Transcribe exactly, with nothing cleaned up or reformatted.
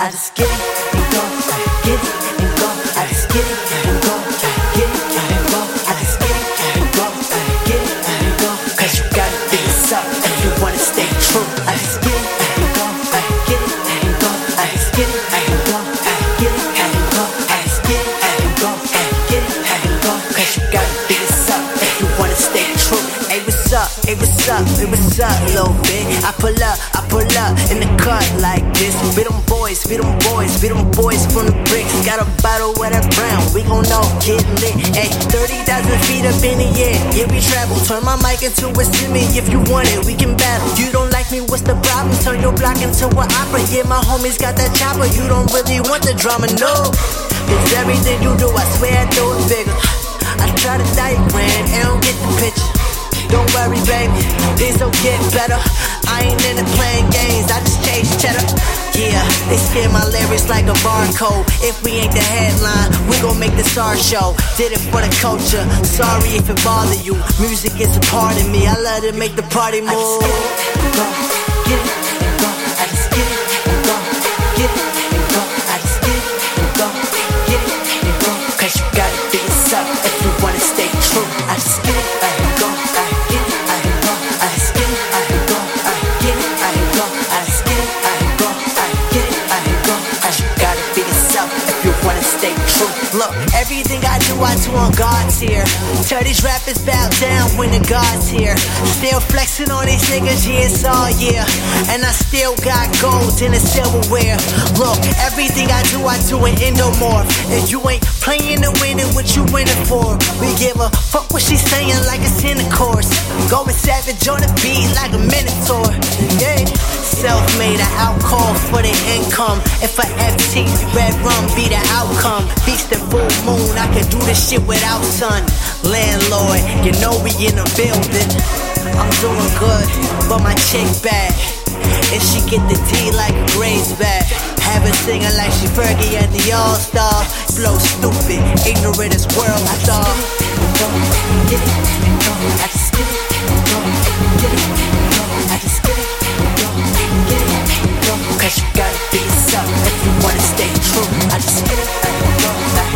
I just get it and go, get it and go. I just get it and go, get it and go. I just get it and go, get it and go. Cause you gotta figure this out if you wanna stay true. I just get it and go, get it and go. I just get it and go, get it and go. I just get it and go, get it and go. Cause you gotta figure this out if you wanna stay true. Hey, what's up? Hey, what's up? Hey, what's up, little bit? I pull up, I pull up in the cut like this. We them boys, we them boys, we them boys from the bricks. Got a bottle with a brown, we gon' know, get lit. Hey, thirty thousand feet up in the air, yeah, we travel. Turn my mic into a simi if you want it, we can battle. You don't like me, what's the problem? Turn your block into an opera. Yeah, my homies got that chopper. You don't really want the drama, no. Cause everything you do, I swear I do it bigger. I try to diagram and don't get the picture. Don't worry, baby, things will get better. I ain't into playing games, I just chase cheddar. Yeah, they scan my lyrics like a barcode. If we ain't the headline, we gon' make this our show. Did it for the culture, sorry if it bothered you. Music is a part of me, I love to make the party move. I just get it and go, get it and go. I just get it and go, get it and go. I just get it and go, get it and go. Cause you gotta figure this out if you wanna stay true. I just get it and go. Look, everything I do, I do on God's here. Tell these rappers bow down when the God's here. Still flexing on these niggas, yeah, it's all year. And I still got gold in the silverware. Look, everything I do, I do in endomorph. If you ain't playing to win it, what you winning for? We give a fuck what she's saying like it's in the course. Going savage on the beat like a minotaur. Yeah, self-made, an outcall for the income. If a F T, red rum be the outcome. Beast and full moon, I can do this shit without sun. Landlord, you know we in the building. I'm doing good, but my chick bad. And she get the D like a Grace bag. Have her singing like she Fergie at the All-Star. Flow stupid, ignorant as world star. Get it and go, I just get it and go, get it and go, I just get it and go, get it and go. Cause you gotta be yourself if you wanna stay true. I just get it and go.